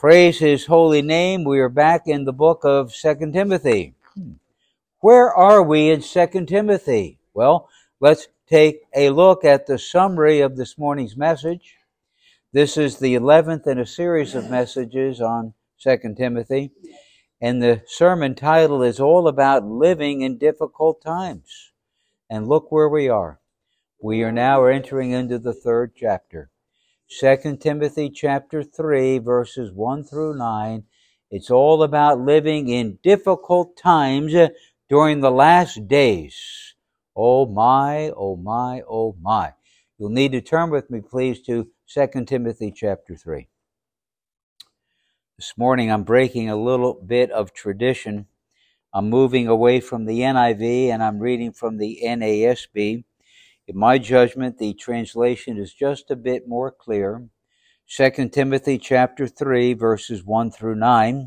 Praise His holy name. We are back in the book of 2 Timothy. Where are we in 2 Timothy? Well, let's take a look at the summary of this morning's message. This is the 11th in a series of messages on 2 Timothy. And the sermon title is all about living in difficult times. And look where we are. We are now entering into the third chapter. 2 Timothy chapter 3, verses 1 through 9. It's all about living in difficult times during the last days. Oh my, oh my, oh my. You'll need to turn with me, please, to 2 Timothy chapter 3. This morning I'm breaking a little bit of tradition. I'm moving away from the NIV and I'm reading from the NASB. In my judgment, the translation is just a bit more clear. 2 Timothy chapter 3, verses 1 through 9.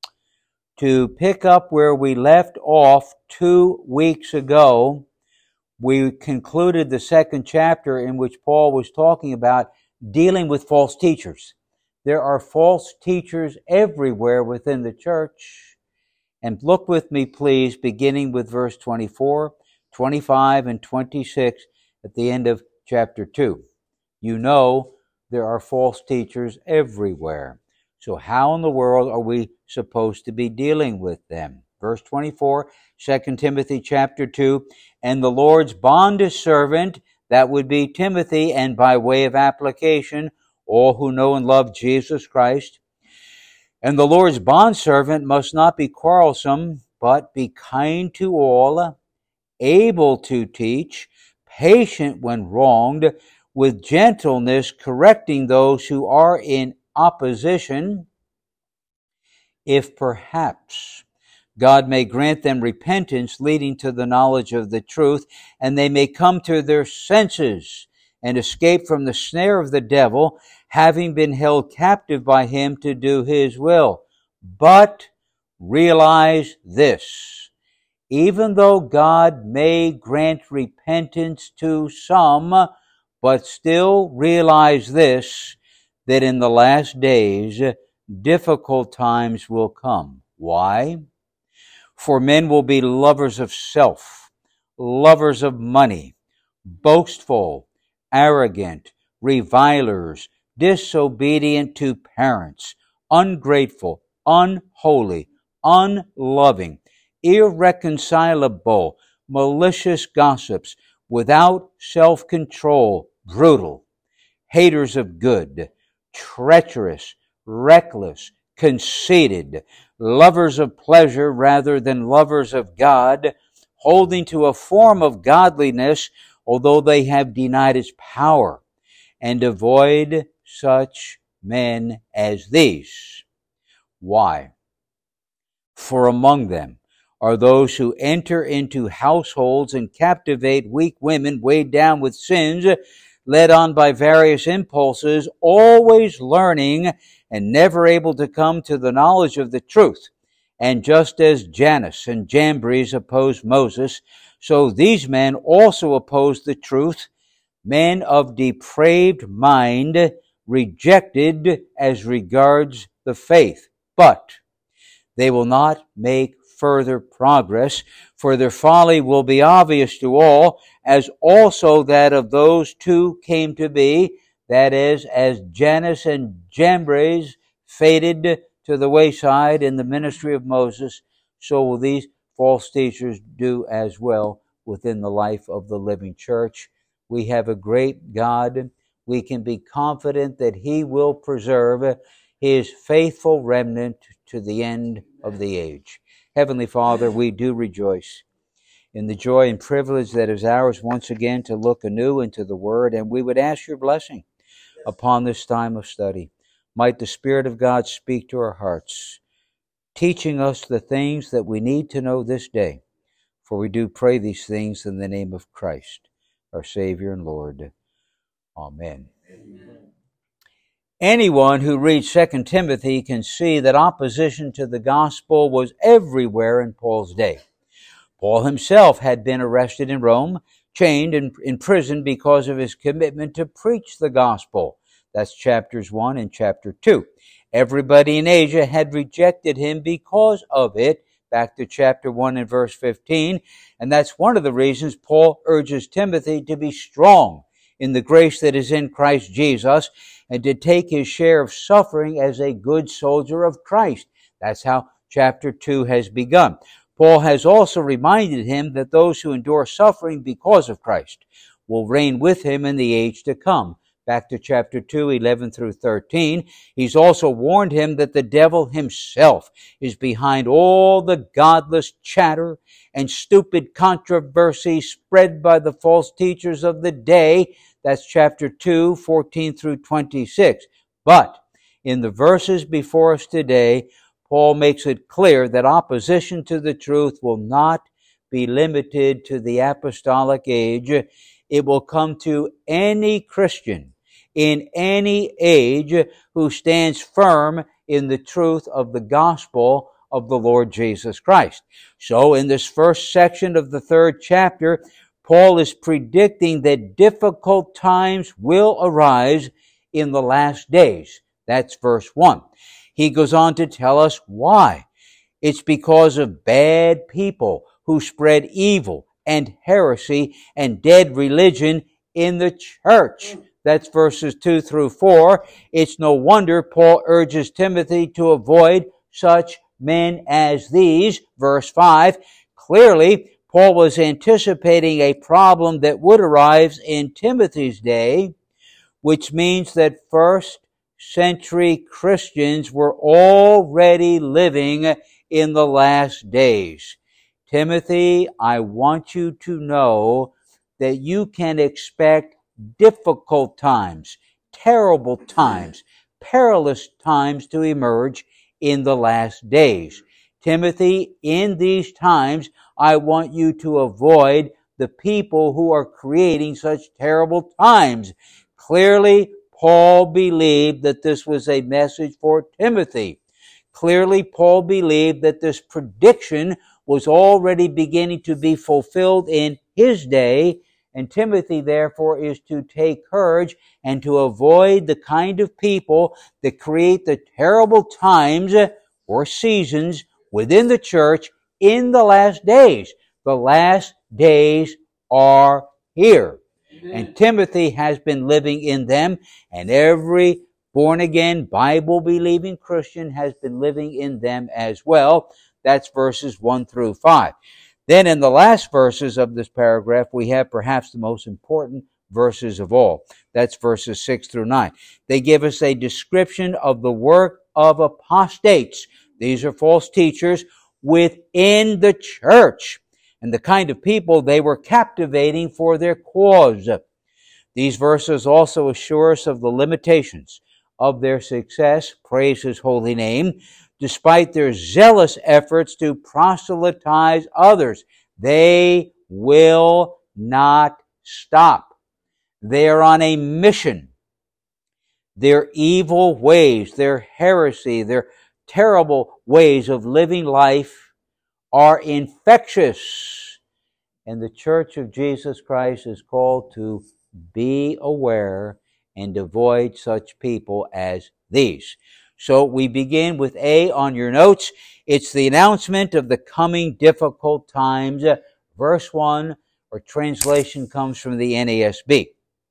To pick up where we left off 2 weeks ago, we concluded the second chapter in which Paul was talking about dealing with false teachers. There are false teachers everywhere within the church. And look with me, please, beginning with verse 24, 25, and 26 at the end of chapter 2. You know there are false teachers everywhere. So how in the world are we supposed to be dealing with them? Verse 24, 2 Timothy chapter 2, and the Lord's bondservant, that would be Timothy, and by way of application, all who know and love Jesus Christ. And the Lord's bondservant must not be quarrelsome, but be kind to all, able to teach, patient when wronged, with gentleness correcting those who are in opposition, if perhaps God may grant them repentance leading to the knowledge of the truth, and they may come to their senses and escape from the snare of the devil, having been held captive by him to do his will. But realize this, even though God may grant repentance to some, but still realize this, that in the last days difficult times will come. Why? For men will be lovers of self, lovers of money, boastful, arrogant, revilers, disobedient to parents, ungrateful, unholy, unloving, irreconcilable, malicious gossips, without self-control, brutal, haters of good, treacherous, reckless, conceited, lovers of pleasure rather than lovers of God, holding to a form of godliness, although they have denied its power, and avoid such men as these. Why? For among them are those who enter into households and captivate weak women weighed down with sins, led on by various impulses, always learning and never able to come to the knowledge of the truth. And just as Jannes and Jambres opposed Moses, so these men also oppose the truth, men of depraved mind, rejected as regards the faith. But they will not make further progress, for their folly will be obvious to all, as also that of those two came to be, that is, as Jannes and Jambres faded to the wayside in the ministry of Moses, so will these false teachers do as well within the life of the living church. We have a great God. We can be confident that He will preserve His faithful remnant to the end of the age. Heavenly Father, we do rejoice in the joy and privilege that is ours once again to look anew into the Word, and we would ask your blessing upon this time of study. Might the Spirit of God speak to our hearts, teaching us the things that we need to know this day. For we do pray these things in the name of Christ, our Savior and Lord. Amen. Amen. Anyone who reads 2 Timothy can see that opposition to the gospel was everywhere in Paul's day. Paul himself had been arrested in Rome, chained and imprisoned because of his commitment to preach the gospel. That's chapters 1 and chapter 2. Everybody in Asia had rejected him because of it. Back to chapter 1 and verse 15. And that's one of the reasons Paul urges Timothy to be strong in the grace that is in Christ Jesus and to take his share of suffering as a good soldier of Christ. That's how chapter 2 has begun. Paul has also reminded him that those who endure suffering because of Christ will reign with him in the age to come. Back to chapter 2, 11 through 13. He's also warned him that the devil himself is behind all the godless chatter and stupid controversy spread by the false teachers of the day. That's chapter 2, 14 through 26. But in the verses before us today, Paul makes it clear that opposition to the truth will not be limited to the apostolic age. It will come to any Christian in any age who stands firm in the truth of the gospel of the Lord Jesus Christ. So in this first section of the 3rd chapter, Paul is predicting that difficult times will arise in the last days. That's verse 1. He goes on to tell us why. It's because of bad people who spread evil and heresy and dead religion in the church. That's verses 2 through 4. It's no wonder Paul urges Timothy to avoid such men as these. Verse 5. Clearly, Paul was anticipating a problem that would arise in Timothy's day, which means that first century Christians were already living in the last days. Timothy, I want you to know that you can expect difficult times, terrible times, perilous times to emerge in the last days. Timothy, in these times, I want you to avoid the people who are creating such terrible times. Clearly, Paul believed that this was a message for Timothy. Clearly, Paul believed that this prediction was already beginning to be fulfilled in his day, and Timothy, therefore, is to take courage and to avoid the kind of people that create the terrible times or seasons within the church in the last days. The last days are here. And Timothy has been living in them, and every born-again, Bible-believing Christian has been living in them as well. That's verses 1 through 5. Then in the last verses of this paragraph, we have perhaps the most important verses of all. That's verses 6 through 9. They give us a description of the work of apostates. These are false teachers within the church, and the kind of people they were captivating for their cause. These verses also assure us of the limitations of their success, praise His holy name, despite their zealous efforts to proselytize others. They will not stop. They are on a mission. Their evil ways, their heresy, their terrible ways of living life are infectious. And the Church of Jesus Christ is called to be aware and avoid such people as these. So we begin with A on your notes. It's the announcement of the coming difficult times. Verse 1, or translation comes from the NASB.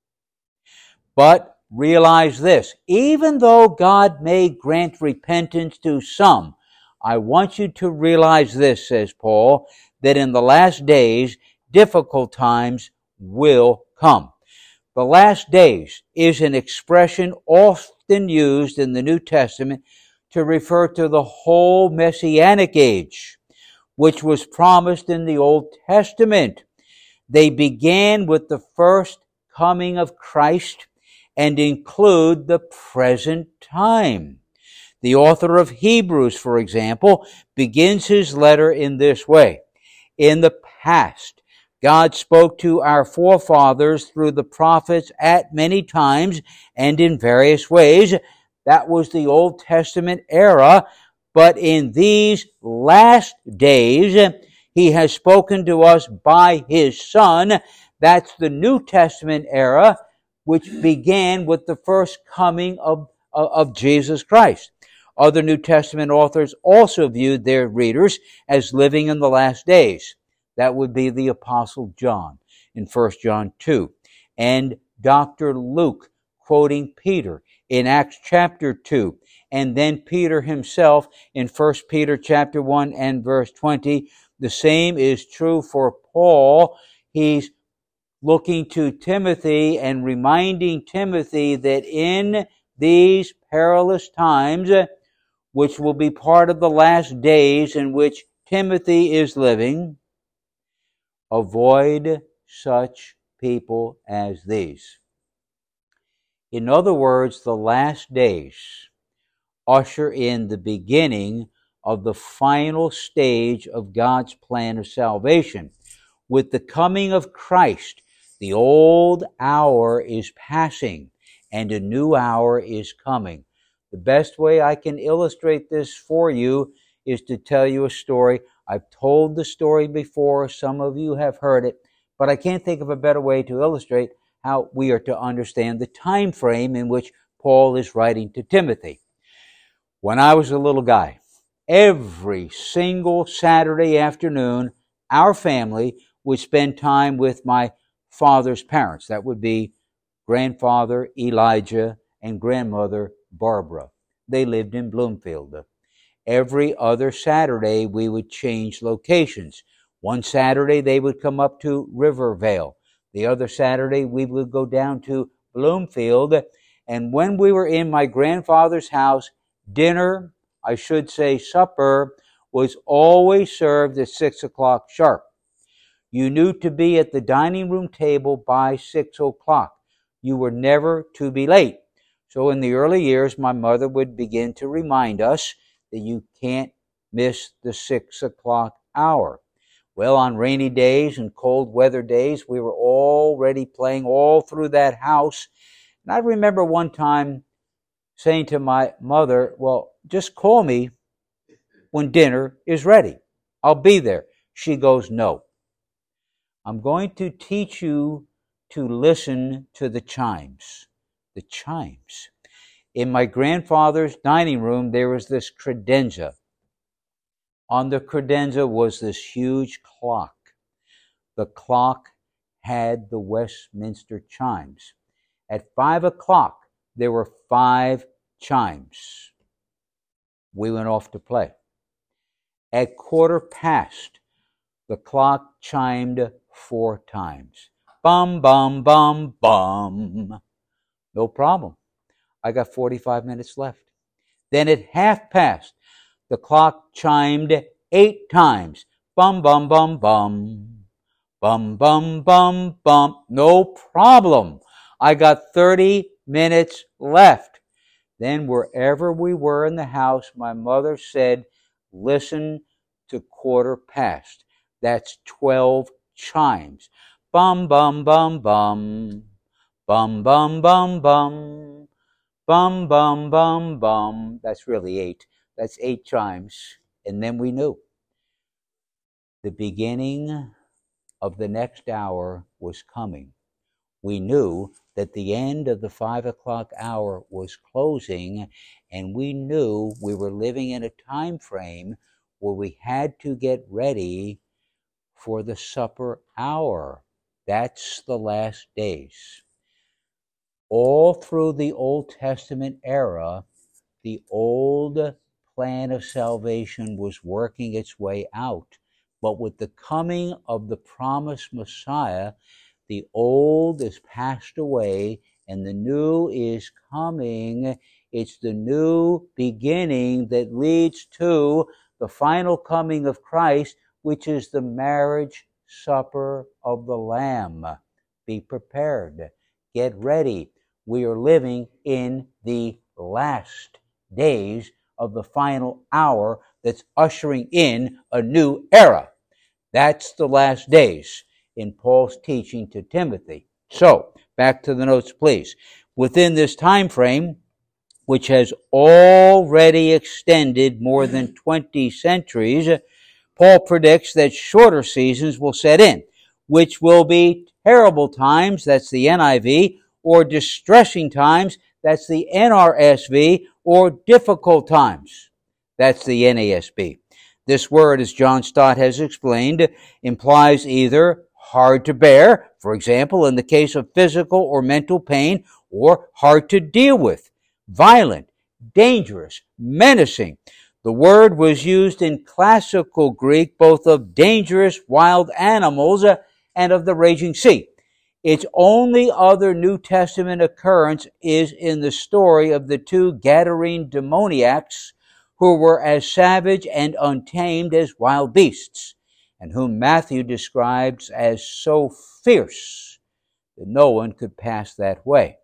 But realize this, even though God may grant repentance to some, I want you to realize this, says Paul, that in the last days, difficult times will come. The last days is an expression often used in the New Testament to refer to the whole Messianic age, which was promised in the Old Testament. They began with the first coming of Christ and include the present time. The author of Hebrews, for example, begins his letter in this way. In the past, God spoke to our forefathers through the prophets at many times and in various ways. That was the Old Testament era. But in these last days, He has spoken to us by His Son. That's the New Testament era, which began with the first coming of Jesus Christ. Other New Testament authors also viewed their readers as living in the last days. That would be the Apostle John in 1 John 2, and Dr. Luke quoting Peter in Acts chapter 2, and then Peter himself in 1 Peter chapter 1 and verse 20. The same is true for Paul. He's looking to Timothy and reminding Timothy that in these perilous times, which will be part of the last days in which Timothy is living, avoid such people as these. In other words, the last days usher in the beginning of the final stage of God's plan of salvation. With the coming of Christ, the old hour is passing and a new hour is coming. The best way I can illustrate this for you is to tell you a story. I've told the story before. Some of you have heard it, but I can't think of a better way to illustrate how we are to understand the time frame in which Paul is writing to Timothy. When I was a little guy, every single Saturday afternoon, our family would spend time with my father's parents. That would be grandfather Elijah and grandmother Barbara. They lived in Bloomfield. Every other Saturday, we would change locations. One Saturday, they would come up to Rivervale. The other Saturday, we would go down to Bloomfield. And when we were in my grandfather's house, dinner, I should say supper, was always served at 6 o'clock sharp. You knew to be at the dining room table by 6 o'clock. You were never to be late. So in the early years, my mother would begin to remind us that you can't miss the 6 o'clock hour. Well, on rainy days and cold weather days, we were already playing all through that house. And I remember one time saying to my mother, well, just call me when dinner is ready. I'll be there. She goes, no. I'm going to teach you to listen to the chimes. The chimes. In my grandfather's dining room, there was this credenza. On the credenza was this huge clock. The clock had the Westminster chimes. At 5 o'clock, there were 5 chimes. We went off to play. At 1:15, the clock chimed 4 times. Bum, bum, bum, bum. No problem. I got 45 minutes left. Then at 1:30, the clock chimed 8 times. Bum, bum, bum, bum. Bum, bum, bum, bum. No problem. I got 30 minutes left. Then wherever we were in the house, my mother said, listen to 1:15. That's 12 chimes. Bum, bum, bum, bum. Bum, bum, bum, bum. Bum, bum, bum, bum. That's really 8. That's 8 chimes. And then we knew. The beginning of the next hour was coming. We knew that the end of the 5 o'clock hour was closing, and we knew we were living in a time frame where we had to get ready for the supper hour. That's the last days. All through the Old Testament era, the old plan of salvation was working its way out. But with the coming of the promised Messiah, the old is passed away and the new is coming. It's the new beginning that leads to the final coming of Christ, which is the marriage supper of the Lamb. Be prepared. Get ready. We are living in the last days of the final hour that's ushering in a new era. That's the last days in Paul's teaching to Timothy. So, back to the notes, please. Within this time frame, which has already extended more than 20 centuries, Paul predicts that shorter seasons will set in, which will be terrible times, that's the NIV, or distressing times, That's the NRSV, or difficult times. That's the NASB. This word, as John Stott has explained, implies either hard to bear, for example, in the case of physical or mental pain, or hard to deal with, violent, dangerous, menacing. The word was used in classical Greek both of dangerous wild animals and of the raging sea. Its only other New Testament occurrence is in the story of the two Gadarene demoniacs who were as savage and untamed as wild beasts, and whom Matthew describes as so fierce that no one could pass that way.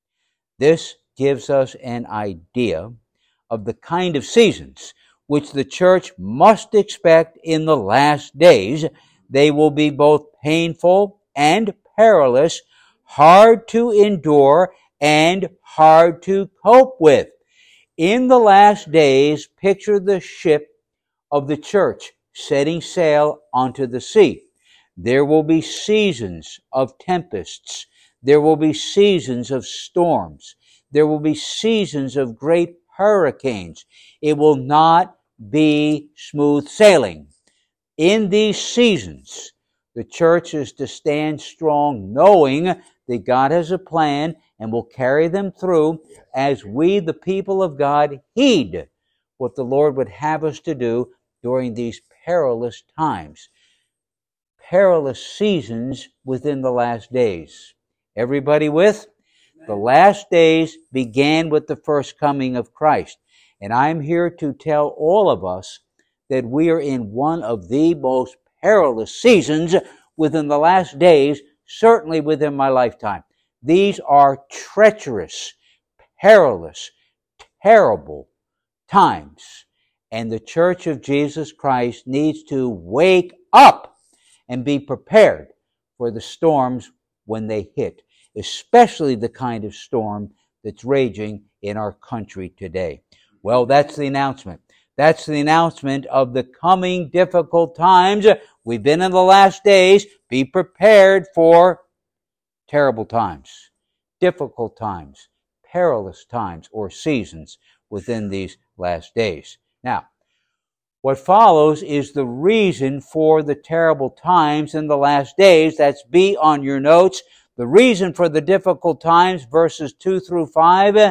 This gives us an idea of the kind of seasons which the church must expect in the last days. They will be both painful and perilous, hard to endure, and hard to cope with. In the last days, picture the ship of the church setting sail onto the sea. There will be seasons of tempests. There will be seasons of storms. There will be seasons of great hurricanes. It will not be smooth sailing. In these seasons, the church is to stand strong, knowing that God has a plan and will carry them through as we, the people of God, heed what the Lord would have us to do during these perilous times. Perilous seasons within the last days. Everybody with? The last days began with the first coming of Christ. And I'm here to tell all of us that we are in one of the most perilous seasons within the last days, certainly within my lifetime. These are treacherous, perilous, terrible times. And the Church of Jesus Christ needs to wake up and be prepared for the storms when they hit, especially the kind of storm that's raging in our country today. Well, that's the announcement. That's the announcement of the coming difficult times. We've been in the last days. Be prepared for terrible times, difficult times, perilous times, or seasons within these last days. Now, what follows is the reason for the terrible times in the last days. That's B on your notes. The reason for the difficult times, verses 2 through 5.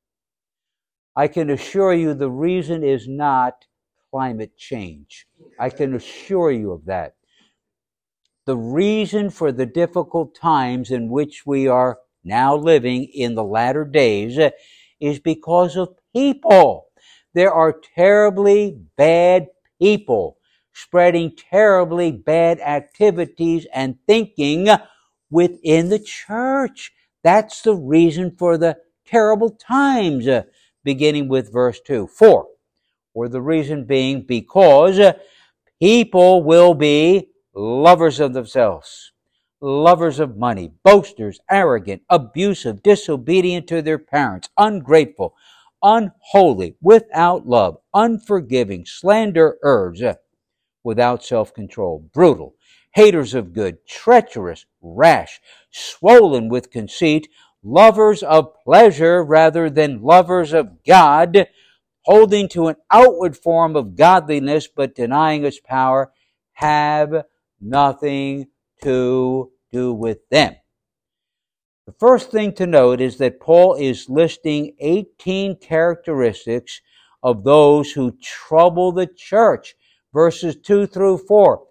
I can assure you the reason is not climate change. I can assure you of that. The reason for the difficult times in which we are now living in the latter days is because of people. There are terribly bad people spreading terribly bad activities and thinking within the church. That's the reason for the terrible times, beginning with verse 2. 4, or the reason being because people will be lovers of themselves, lovers of money, boasters, arrogant, abusive, disobedient to their parents, ungrateful, unholy, without love, unforgiving, slanderers, without self-control, brutal, haters of good, treacherous, rash, swollen with conceit, lovers of pleasure rather than lovers of God, holding to an outward form of godliness but denying its power, have nothing to do with them. The first thing to note is that Paul is listing 18 characteristics of those who trouble the church. Verses 2 through 4.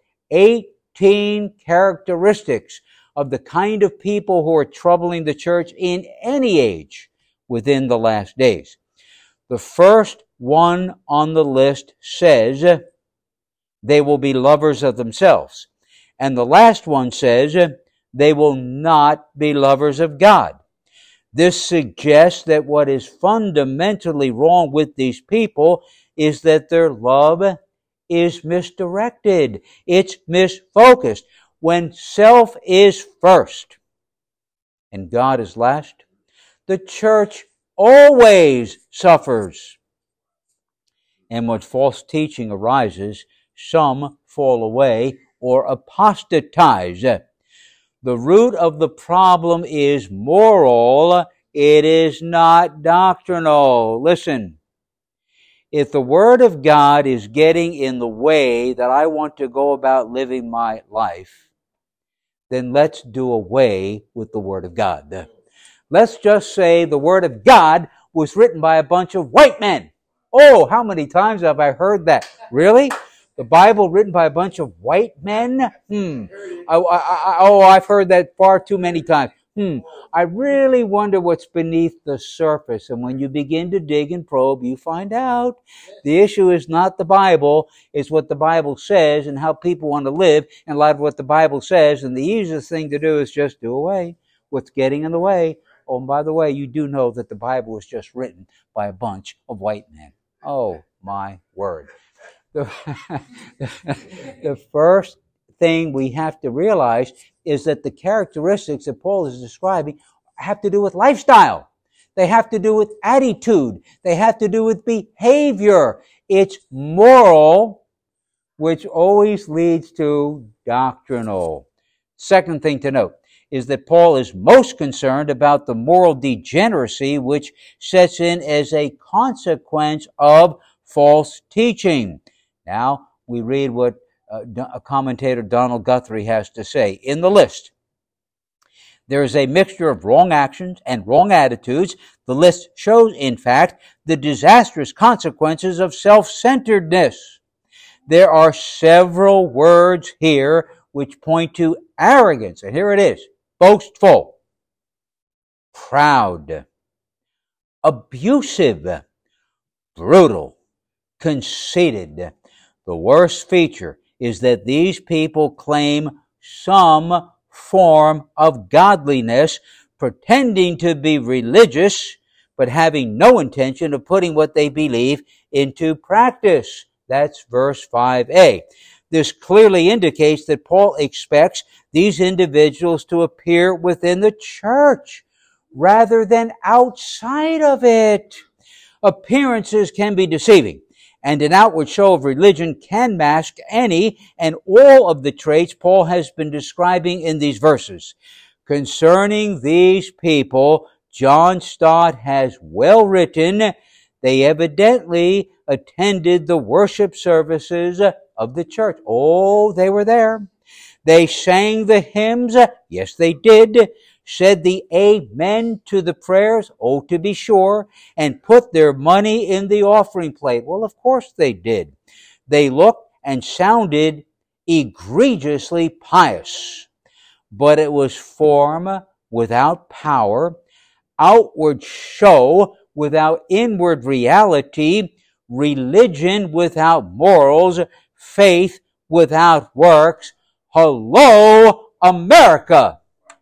18 characteristics of the kind of people who are troubling the church in any age within the last days. The first one on the list says they will be lovers of themselves. And the last one says they will not be lovers of God. This suggests that what is fundamentally wrong with these people is that their love is misdirected. It's misfocused. When self is first and God is last, the church always suffers. And when false teaching arises, some fall away or apostatize. The root of the problem is moral, It is not doctrinal. Listen, if the Word of God is getting in the way that I want to go about living my life, then let's do away with the Word of God. Let's just say the Word of God was written by a bunch of white men. Oh, how many times have I heard that? Really? The Bible written by a bunch of white men? I've heard that far too many times. I really wonder what's beneath the surface. And when you begin to dig and probe, you find out the issue is not the Bible, it's what the Bible says and how people want to live in light of what the Bible says. And the easiest thing to do is just do away what's getting in the way. Oh, and by the way, you do know that the Bible was just written by a bunch of white men. Oh, my word. The first thing we have to realize is that the characteristics that Paul is describing have to do with lifestyle. They have to do with attitude. They have to do with behavior. It's moral, which always leads to doctrinal. Second thing to note is that Paul is most concerned about the moral degeneracy which sets in as a consequence of false teaching. Now, we read what commentator Donald Guthrie has to say. In the list, there is a mixture of wrong actions and wrong attitudes. The list shows, in fact, the disastrous consequences of self-centeredness. There are several words here which point to arrogance. And here it is: boastful, proud, abusive, brutal, conceited. The worst feature is that these people claim some form of godliness, pretending to be religious, but having no intention of putting what they believe into practice. That's verse 5a. This clearly indicates that Paul expects these individuals to appear within the church rather than outside of it. Appearances can be deceiving, and an outward show of religion can mask any and all of the traits Paul has been describing in these verses. Concerning these people, John Stott has well written, they evidently attended the worship services of the church. Oh, they were there. They sang the hymns. Yes, they did. Said the amen to the prayers. Oh, to be sure. And put their money in the offering plate. Well, of course they did. They looked and sounded egregiously pious. But it was form without power, outward show without inward reality, religion without morals, faith without works. Hello, America!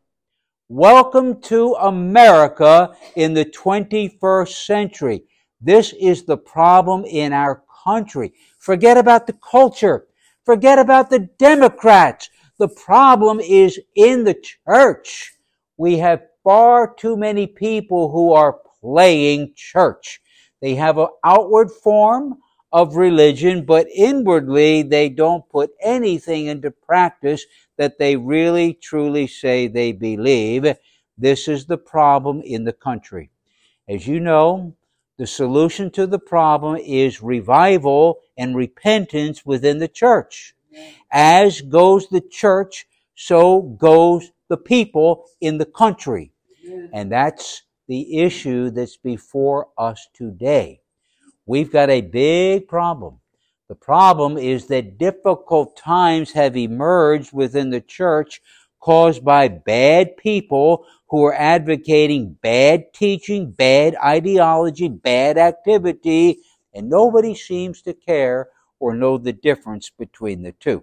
Welcome to America in the 21st century. This is the problem in our country. Forget about the culture. Forget about the Democrats. The problem is in the church. We have far too many people who are playing church. They have an outward form of religion, but inwardly they don't put anything into practice that they really truly say they believe. This is the problem in the country. As you know, the solution to the problem is revival and repentance within the church. As goes the church, so goes the people in the country. And that's the issue that's before us today. We've got a big problem. The problem is that difficult times have emerged within the church caused by bad people who are advocating bad teaching, bad ideology, bad activity, and nobody seems to care or know the difference between the two.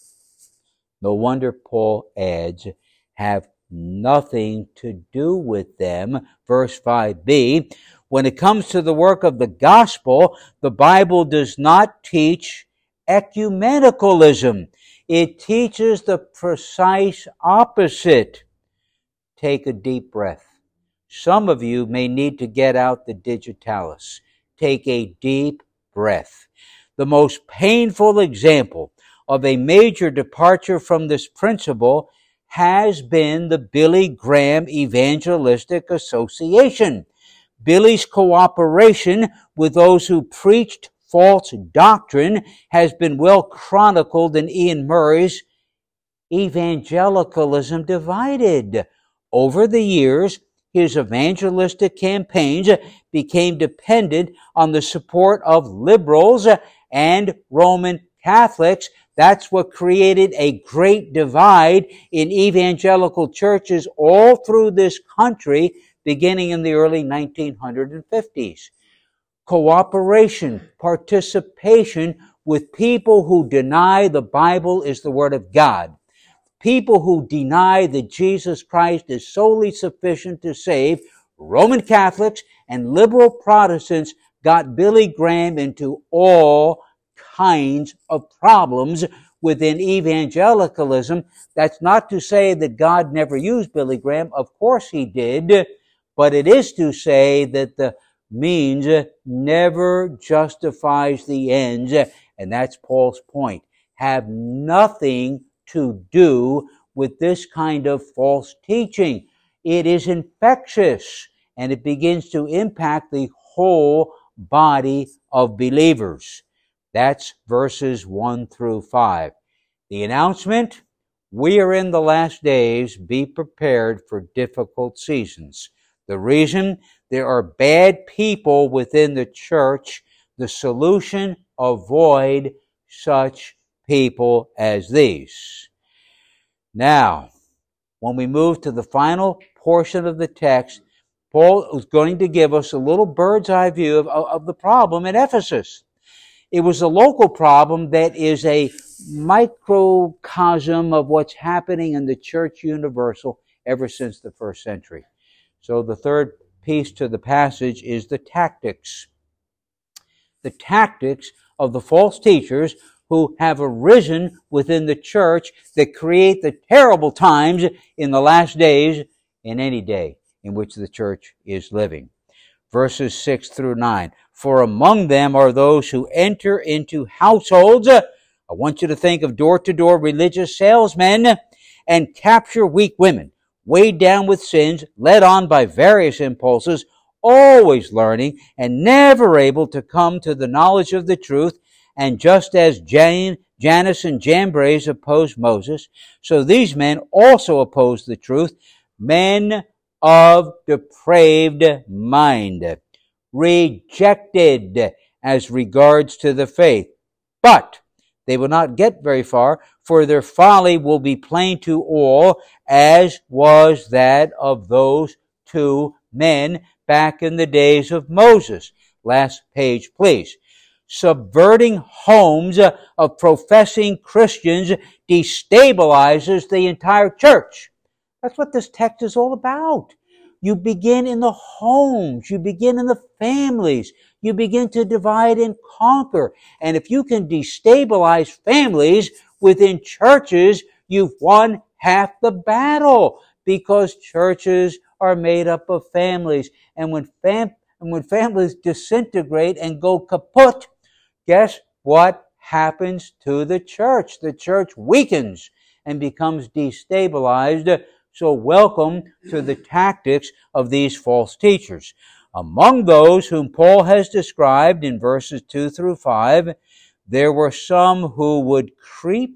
No wonder Paul adds, have nothing to do with them. Verse 5b, when it comes to the work of the gospel, the Bible does not teach ecumenicalism. It teaches the precise opposite. Take a deep breath. Some of you may need to get out the digitalis. Take a deep breath. The most painful example of a major departure from this principle has been the Billy Graham Evangelistic Association. Billy's cooperation with those who preached false doctrine has been well chronicled in Ian Murray's Evangelicalism Divided. Over the years, his evangelistic campaigns became dependent on the support of liberals and Roman Catholics. That's what created a great divide in evangelical churches all through this country, beginning in the early 1950s. Cooperation, participation with people who deny the Bible is the Word of God. People who deny that Jesus Christ is solely sufficient to save, Roman Catholics and liberal Protestants got Billy Graham into all kinds of problems within evangelicalism. That's not to say that God never used Billy Graham. Of course he did. But it is to say that the means never justifies the ends. And that's Paul's point. Have nothing to do with this kind of false teaching. It is infectious, and it begins to impact the whole body of believers. That's verses 1 through 5. The announcement: we are in the last days. Be prepared for difficult seasons. The reason: there are bad people within the church. The solution: avoid such people as these. Now, when we move to the final portion of the text, Paul is going to give us a little bird's eye view of the problem in Ephesus. It was a local problem that is a microcosm of what's happening in the church universal ever since the first century. So the third piece to the passage is the tactics. The tactics of the false teachers who have arisen within the church that create the terrible times in the last days, in any day in which the church is living. Verses 6 through 9. For among them are those who enter into households. I want you to think of door-to-door religious salesmen and capture weak women, weighed down with sins, led on by various impulses, always learning and never able to come to the knowledge of the truth. And just as Jannes and Jambres opposed Moses, so these men also oppose the truth, men of depraved mind, rejected as regards to the faith. But they will not get very far, for their folly will be plain to all, as was that of those two men back in the days of Moses. Last page, please. Subverting homes of professing Christians destabilizes the entire church. That's what this text is all about. You begin in the homes. You begin in the families. You begin to divide and conquer. And if you can destabilize families within churches, you've won half the battle, because churches are made up of families. And when families disintegrate and go kaput, guess what happens to the church? The church weakens and becomes destabilized. So welcome to the tactics of these false teachers. Among those whom Paul has described in verses 2 through 5, there were some who would creep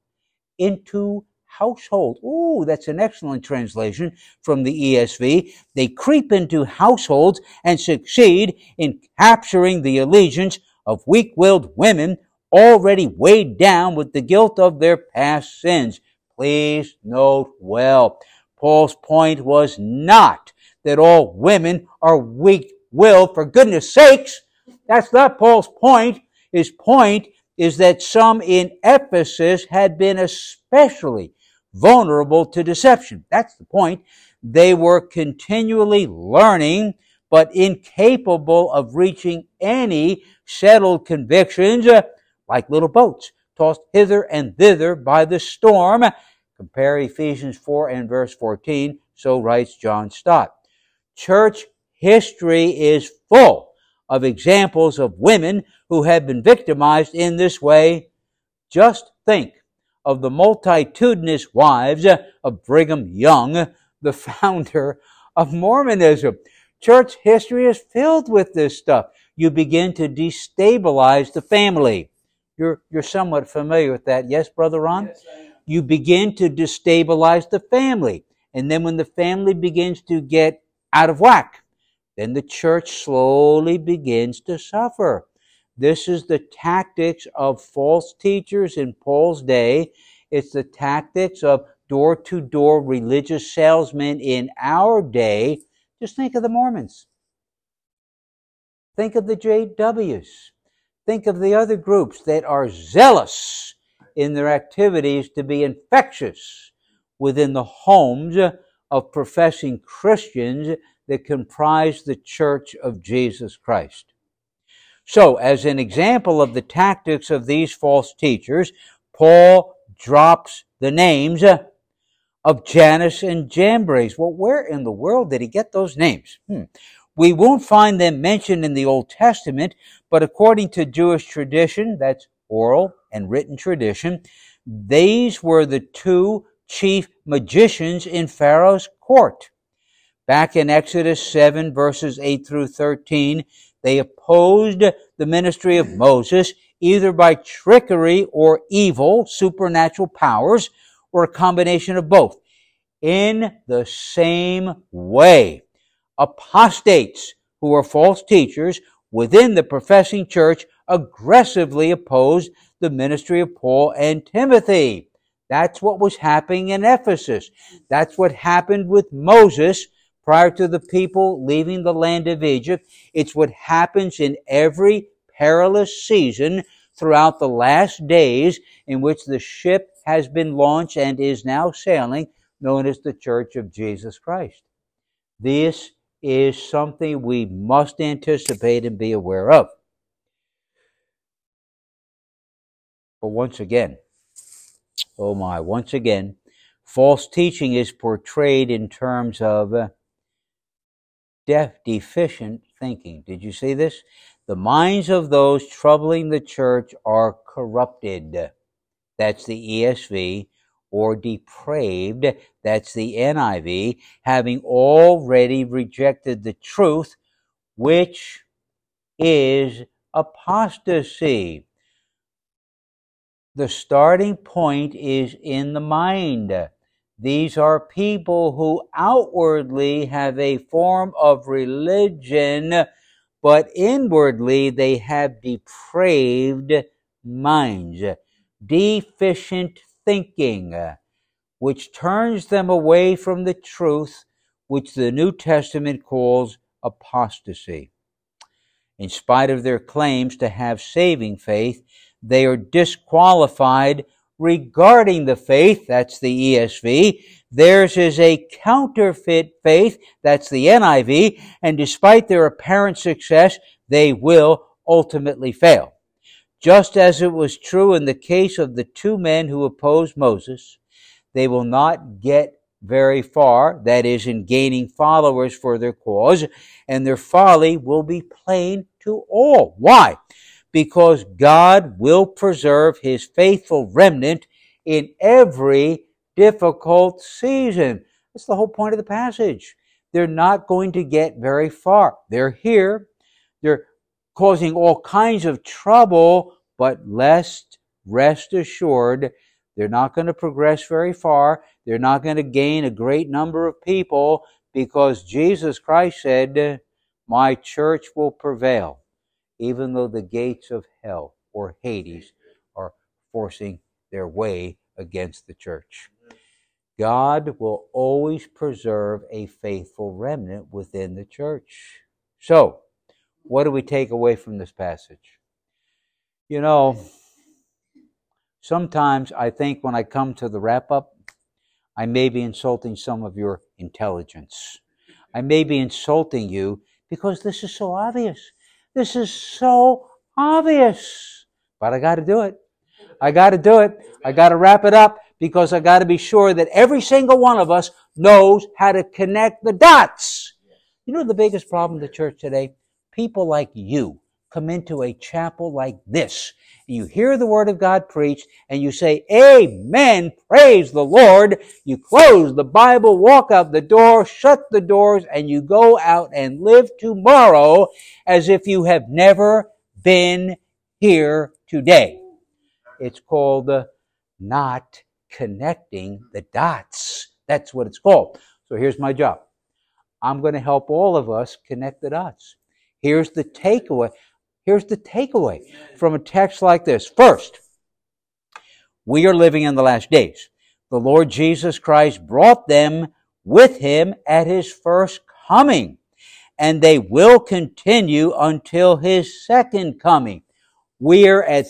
into households. Ooh, that's an excellent translation from the ESV. They creep into households and succeed in capturing the allegiance of weak-willed women already weighed down with the guilt of their past sins. Please note well, Paul's point was not that all women are weak-willed. For goodness sakes, that's not Paul's point. His point is that some in Ephesus had been especially vulnerable to deception. That's the point. They were continually learning, but incapable of reaching any settled convictions, like little boats tossed hither and thither by the storm. Compare Ephesians 4 and verse 14. So writes John Stott. Church history is full of examples of women who have been victimized in this way. Just think of the multitudinous wives of Brigham Young, the founder of Mormonism. Church history is filled with this stuff. You begin to destabilize the family. You're somewhat familiar with that. Yes, Brother Ron? Yes, I am. You begin to destabilize the family. And then when the family begins to get out of whack, then the church slowly begins to suffer. This is the tactics of false teachers in Paul's day. It's the tactics of door-to-door religious salesmen in our day. Just think of the Mormons. Think of the JWs. Think of the other groups that are zealous in their activities to be infectious within the homes of professing Christians that comprise the Church of Jesus Christ. So, as an example of the tactics of these false teachers, Paul drops the names of Jannes and Jambres. Well, where in the world did he get those names? We won't find them mentioned in the Old Testament, but according to Jewish tradition, that's oral and written tradition, these were the two chief magicians in Pharaoh's court. Back in Exodus 7, verses 8 through 13, they opposed the ministry of Moses either by trickery or evil, supernatural powers, or a combination of both. In the same way, apostates who are false teachers within the professing church aggressively opposed the ministry of Paul and Timothy. That's what was happening in Ephesus. That's what happened with Moses prior to the people leaving the land of Egypt. It's what happens in every perilous season throughout the last days in which the ship has been launched and is now sailing, known as the Church of Jesus Christ. This is something we must anticipate and be aware of. But once again, false teaching is portrayed in terms of deficient thinking. Did you see this? The minds of those troubling the church are corrupted. That's the ESV. Or depraved, that's the NIV, having already rejected the truth, which is apostasy. The starting point is in the mind. These are people who outwardly have a form of religion, but inwardly they have depraved minds, deficient thinking, which turns them away from the truth, which the New Testament calls apostasy. In spite of their claims to have saving faith, they are disqualified regarding the faith, that's the ESV. Theirs is a counterfeit faith, that's the NIV, and despite their apparent success, they will ultimately fail. Just as it was true in the case of the two men who opposed Moses, they will not get very far, that is, in gaining followers for their cause, and their folly will be plain to all. Why? Because God will preserve His faithful remnant in every difficult season. That's the whole point of the passage. They're not going to get very far. They're here. They're causing all kinds of trouble, but rest assured, they're not going to progress very far. They're not going to gain a great number of people because Jesus Christ said, "My church will prevail, even though the gates of hell or Hades are forcing their way against the church." God will always preserve a faithful remnant within the church. So, what do we take away from this passage? You know, sometimes I think when I come to the wrap-up, I may be insulting some of your intelligence. I may be insulting you because this is so obvious. This is so obvious. But I got to do it. I got to do it. I got to wrap it up because I got to be sure that every single one of us knows how to connect the dots. You know the biggest problem in the church today? People like you come into a chapel like this, and you hear the Word of God preached, and you say, Amen, praise the Lord. You close the Bible, walk out the door, shut the doors, and you go out and live tomorrow as if you have never been here today. It's called not connecting the dots. That's what it's called. So here's my job. I'm going to help all of us connect the dots. Here's the takeaway. Here's the takeaway from a text like this. First, we are living in the last days. The Lord Jesus Christ brought them with him at his first coming, and they will continue until his second coming. We're at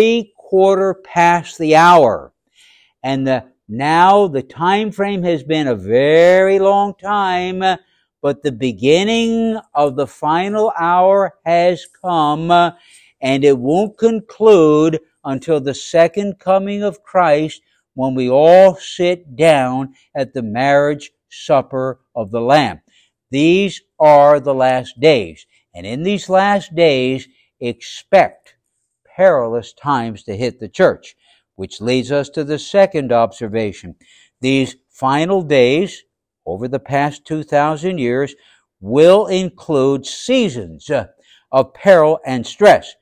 3/4 past the hour, and now the time frame has been a very long time, but the beginning of the final hour has come, and it won't conclude until the second coming of Christ, when we all sit down at the marriage supper of the Lamb. These are the last days, and in these last days, expect perilous times to hit the church, which leads us to the second observation. These final days, over the past 2,000 years, will include seasons of peril and stress.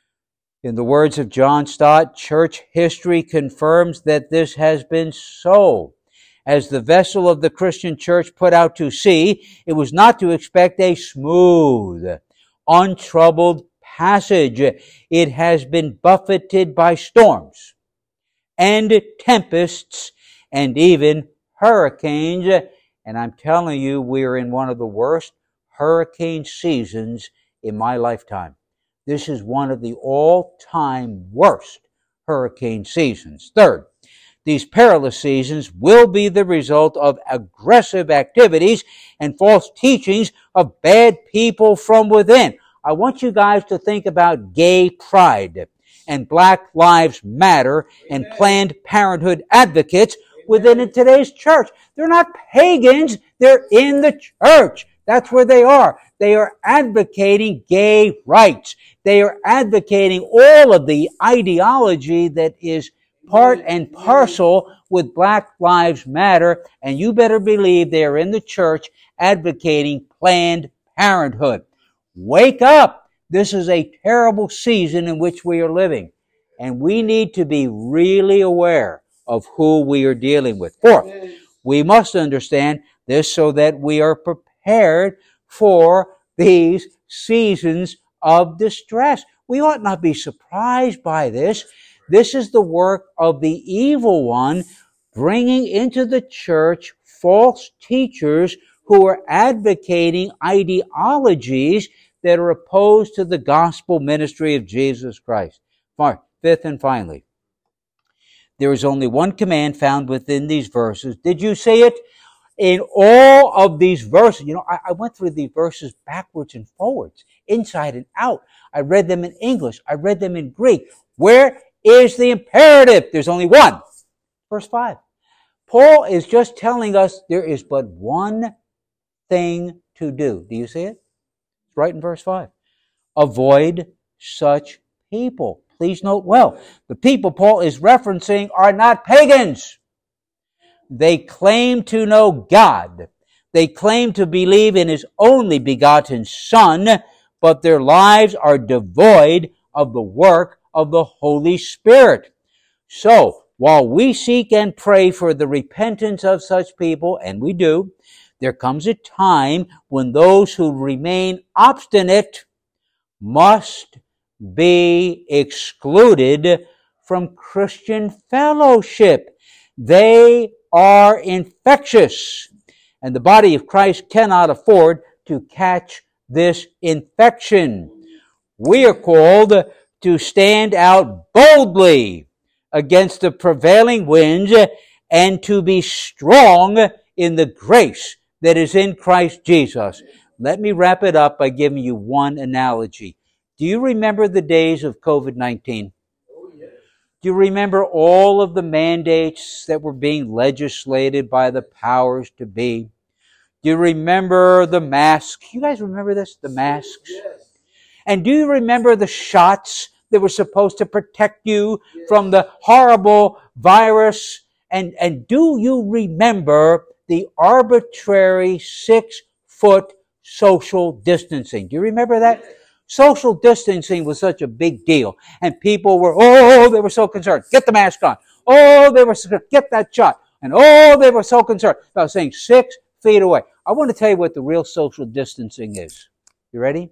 In the words of John Stott, church history confirms that this has been so. As the vessel of the Christian church put out to sea, it was not to expect a smooth, untroubled passage. It has been buffeted by storms and tempests and even hurricanes. And I'm telling you, we're in one of the worst hurricane seasons in my lifetime. This is one of the all-time worst hurricane seasons. Third, these perilous seasons will be the result of aggressive activities and false teachings of bad people from within. I want you guys to think about gay pride and Black Lives Matter and Planned Parenthood advocates within today's church. They're not pagans. They're in the church. That's where they are. They are advocating gay rights. They are advocating all of the ideology that is part and parcel with Black Lives Matter. And you better believe they are in the church advocating Planned Parenthood. Wake up. This is a terrible season in which we are living. And we need to be really aware of who we are dealing with. Fourth, we must understand this so that we are prepared for these seasons of distress. We ought not be surprised by this. This is the work of the evil one, bringing into the church false teachers who are advocating ideologies that are opposed to the gospel ministry of Jesus Christ. Fifth and finally, there is only one command found within these verses. Did you see it? In all of these verses, I went through these verses backwards and forwards, inside and out. I read them in English. I read them in Greek. Where is the imperative? There's only one. Verse 5. Paul is just telling us there is but one thing to do. Do you see it? It's right in verse 5. Avoid such people. Please note well, the people Paul is referencing are not pagans. They claim to know God. They claim to believe in His only begotten Son, but their lives are devoid of the work of the Holy Spirit. So, while we seek and pray for the repentance of such people, and we do, there comes a time when those who remain obstinate must be excluded from Christian fellowship. They are infectious, and the body of Christ cannot afford to catch this infection. We are called to stand out boldly against the prevailing winds and to be strong in the grace that is in Christ Jesus. Let me wrap it up by giving you one analogy. Do you remember the days of COVID-19? Do you remember all of the mandates that were being legislated by the powers to be? Do you remember the masks? You guys remember this? The masks? And do you remember the shots that were supposed to protect you from the horrible virus? And do you remember the arbitrary 6-foot social distancing? Do you remember that? Social distancing was such a big deal. And people were, they were so concerned. Get the mask on. Oh, they were so concerned. Get that shot. And they were so concerned about saying 6 feet away. I want to tell you what the real social distancing is. You ready?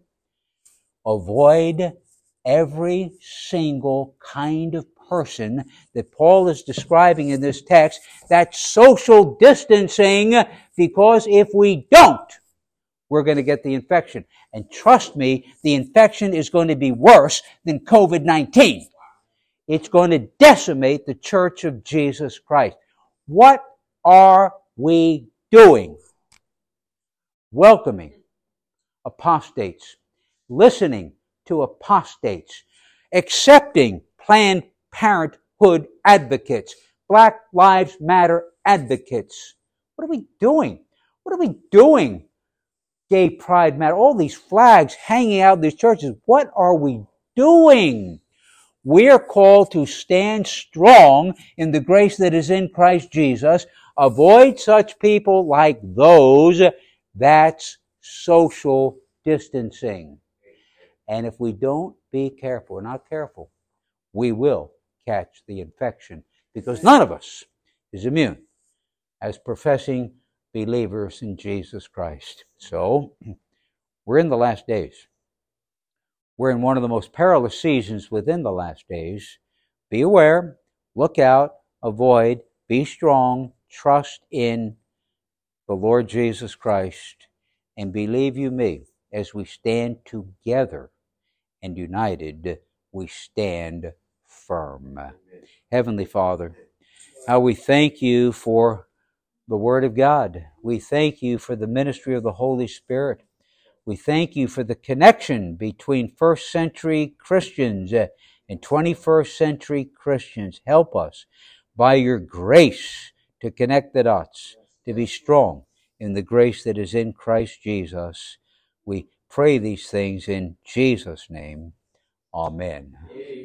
Avoid every single kind of person that Paul is describing in this text. That's social distancing, because if we don't, we're going to get the infection. And trust me, the infection is going to be worse than COVID-19. It's going to decimate the Church of Jesus Christ. What are we doing? Welcoming apostates, listening to apostates, accepting Planned Parenthood advocates, Black Lives Matter advocates. What are we doing? What are we doing? Gay Pride Matter, all these flags hanging out in these churches. What are we doing? We are called to stand strong in the grace that is in Christ Jesus. Avoid such people like those. That's social distancing. And if we don't be careful, we're not careful, we will catch the infection, because none of us is immune as professing believers in Jesus Christ. So, we're in the last days. We're in one of the most perilous seasons within the last days. Be aware, look out, avoid, be strong, trust in the Lord Jesus Christ, and believe you me, as we stand together and united, we stand firm. Amen. Heavenly Father, how we thank you for the Word of God. We thank you for the ministry of the Holy Spirit. We thank you for the connection between first century Christians and 21st century Christians. Help us by your grace to connect the dots, to be strong in the grace that is in Christ Jesus. We pray these things in Jesus' name. Amen.